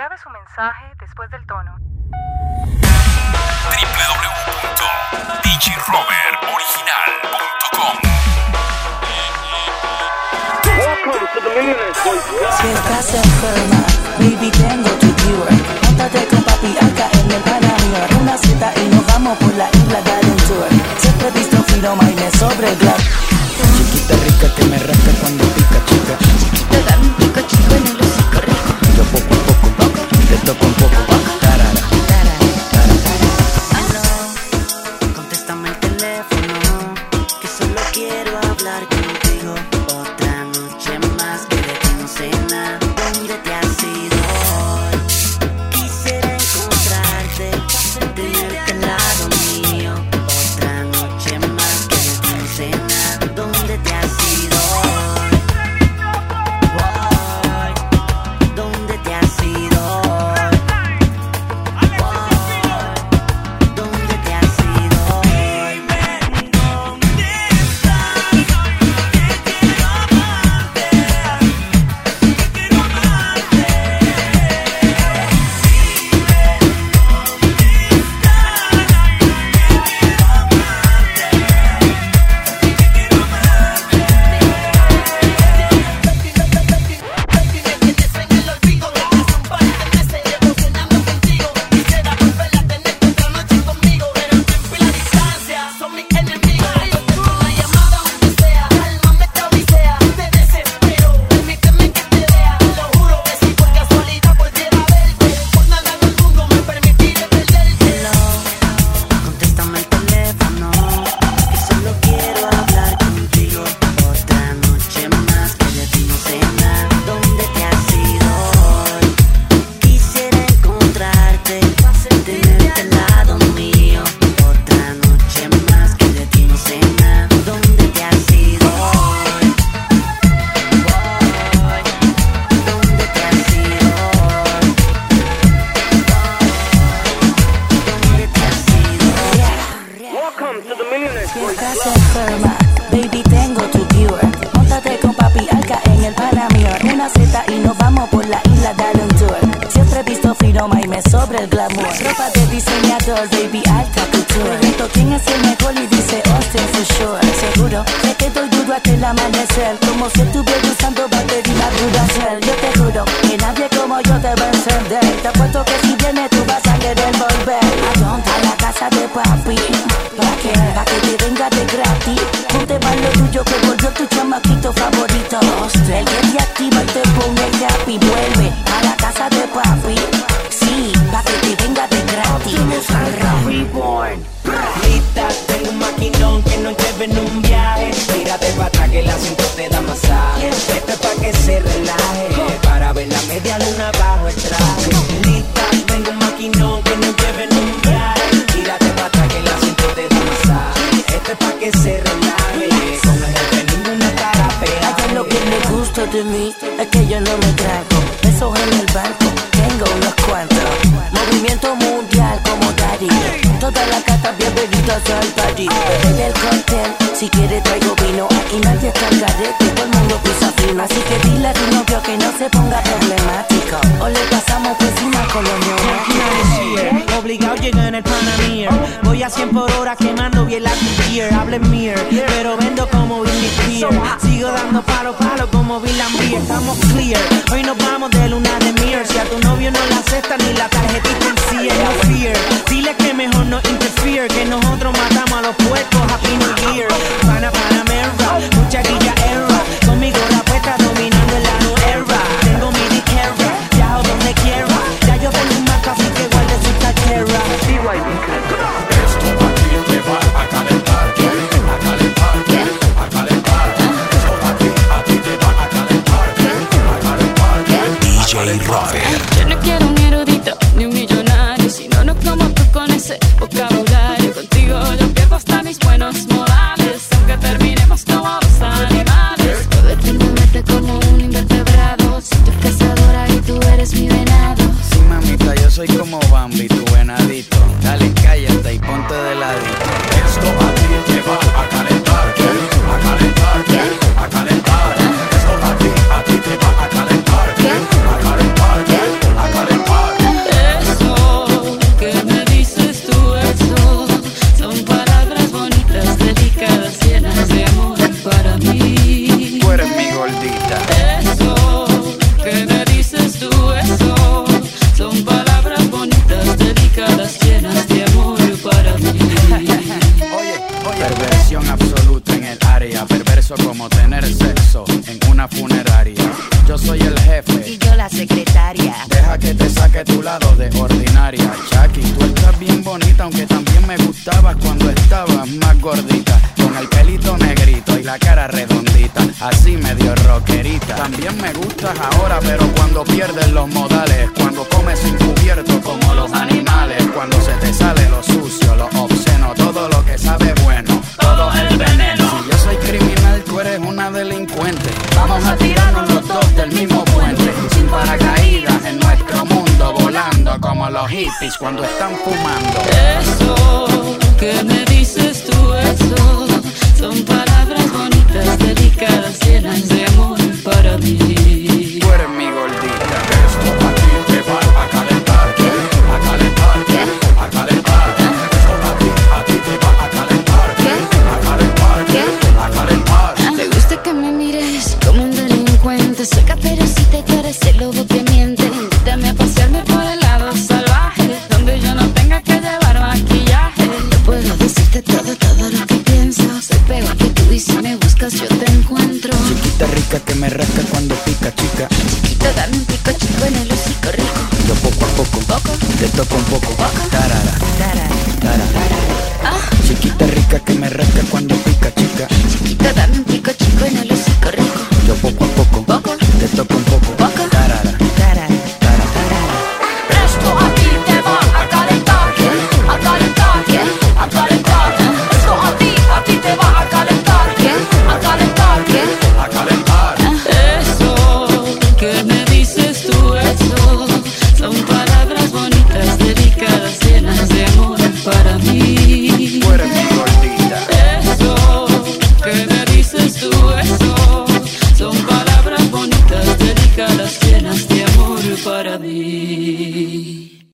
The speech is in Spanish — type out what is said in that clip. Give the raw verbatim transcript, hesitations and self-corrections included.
Grabe su mensaje después del tono. doble u doble u doble u punto d j robert original punto com. Si estás enferma, baby, tengo tu cure. Móntate con papi acá en el Panamá. Una cita y nos vamos por la isla de un tour. Siempre he visto Firoma y me sobre el glass. Chiquita rica que me rasca cuando pica, chica. Chiquita, dame un pico chico en el hocico rico. Yo poco a poco, poco, te toco un poco. Tarara, tarara, tarara. Aló, contéstame el teléfono, que solo quiero hablar contigo. Otra noche más que de ti no sé nada. ¿Dónde te has ido hoy? Quisiera encontrarte, tenerte al lado mío. Otra noche más que de ti no sé nada. ¿Dónde te has ido hoy? Hoy, ¿dónde te has ido hoy? Hoy, ¿dónde te has ido hoy? Dime dónde estás, que quiero amarte, que quiero amarte. Contéstame el teléfono, que solo quiero hablar contigo. Otra noche más que de ti no sé nada. ¿Dónde te has ido hoy? Quisiera encontrarte, tenerte al lado mío. Otra noche más que de ti no sé nada. ¿Dónde te has ido hoy? Hoy, ¿dónde te has ido hoy? ¿Dónde te has ido hoy? Si estás enferma, baby, tengo tu cure. Móntate con papi acá en el Panamá. Una cita y nos vamos por la isla de un tour. Siempre he visto Firoma y me sobre el glamour. Ropa de diseñador, baby, alta couture. Pregunto quién es el mejor y dice Austin for sure. Seguro que te doy duro hasta el amanecer, como si estuviera usando batería Duracell. Yo te juro que nadie como yo te va a encender. Te apuesto que si vienes tú vas a querer volver. ¿A dónde? A la casa de papi. ¿Para qué? Pa' que te venga de gratis. Ponte pa' lo tuyo que volvió tu chamaquito favorito. El que te activa y te pone happy. Vuelve a la casa de papi. Sí, pa' que te venga de gratis. Reborn. Lista, tengo un maquinón que nos lleve en un viaje. Tírate para atrás que el asiento te da masaje. Esto es pa' que se relaje, para ver la media luna bajo el traje. Lista, tengo un maquinón que nos lleve en un viaje. Tírate para atrás que el asiento te da masaje. Esto es pa' que se relaje, con el jefe ninguna cara pega. A ella lo que le gusta de mí es que yo no me trago besos en el banco, tengo unos cuantos. Movimiento mundial como Daddy. Toda la casa bienvenidas al party. En el cóctel, si quiere traigo vino. Aquí nadie está al garete, todo el mundo pisa fino. Así que dile a tu novio que no se ponga problemático, o le pasamos por encima con los neumáticos. Obligado llega en el Panamá. Voy a cien por hora quemando bien la gear. Hable mir, pero vendo como Billy Spear. Sigo dando palo palo como Bill and Beer. Estamos clear, hoy nos vamos de luna de mir. Si a tu novio no la acepta ni la tarjetita en sí, no fear. Dile que mejor no interfere, que nosotros matamos a los puercos. Happy New Year. Pana Panamera, mucha guilla era. Conmigo la puesta dominando el ano era. Tengo mi diquera, viajo donde quiera. Ya yo tengo un marco así que guarde su cartera. Esto aquí te va a calentar, a calentar, a calentar. Esto aquí a ti te va a calentar, a calentar. D J Robert. Yo no quiero un erudito ni un millonario, sino no como tú con ese vocabulario. Contigo yo pierdo hasta mis buenos modales, aunque terminemos como dos animales. Poderte moverte como un invertebrado, soy tu cazadora y tú eres mi venado. Sí, mamita, yo soy como Bambi, tu venadito. Dale, cállate y ponte de ladito. Esto a ti te va a calentar, a calentar, a calentar. Esto a ti, a ti te va a calentar, a calentar, a calentar. Deja que te saque tu lado de ordinaria. Jackie, tú estás bien bonita, aunque también me gustabas cuando estabas más gordita. Con el pelito negrito y la cara redondita, así medio rockerita. También me gustas ahora, pero cuando pierdes los modales. Cuando comes encubierto como los animales. Cuando se te sale lo sucio, lo obsceno, todo lo que sabe bueno, todo el veneno. Si yo soy criminal, tú eres una delincuente. Vamos a tirarnos los dos del mismo puente, sin paracaídas en nuestro mundo, volando como los hippies cuando están fumando. Eso que me dices tú, eso son palabras bonitas, delicadas, llenas de amor para mí. Tú eres mi gordita. Esto a ti te va a calentar, a calentar, a calentar. Esto a ti, a ti te va a calentar, a calentar, a calentar. Te gusta que me mires como un delincuente, seca pero si te parece el lobo que miente. Invítame a pasearme por el lado salvaje, donde yo no tenga que llevar maquillaje. Yo puedo decirte todo, todo lo que pienso. Soy peor que tú y si me buscas yo te encuentro. Chiquita rica que me rasca cuando pica, chica. Chiquito, dame un pico chico en el hocico rico. Yo poco a poco, ¿Poco? te toco un poco. ¿Poco? Tarara, tarara. Ah, Chiquita rica que me rasca cuando pica, chica. chiquito, dame un pico chico en el hocico rico. Yo poco a poco, ¿Poco? te toco un poco.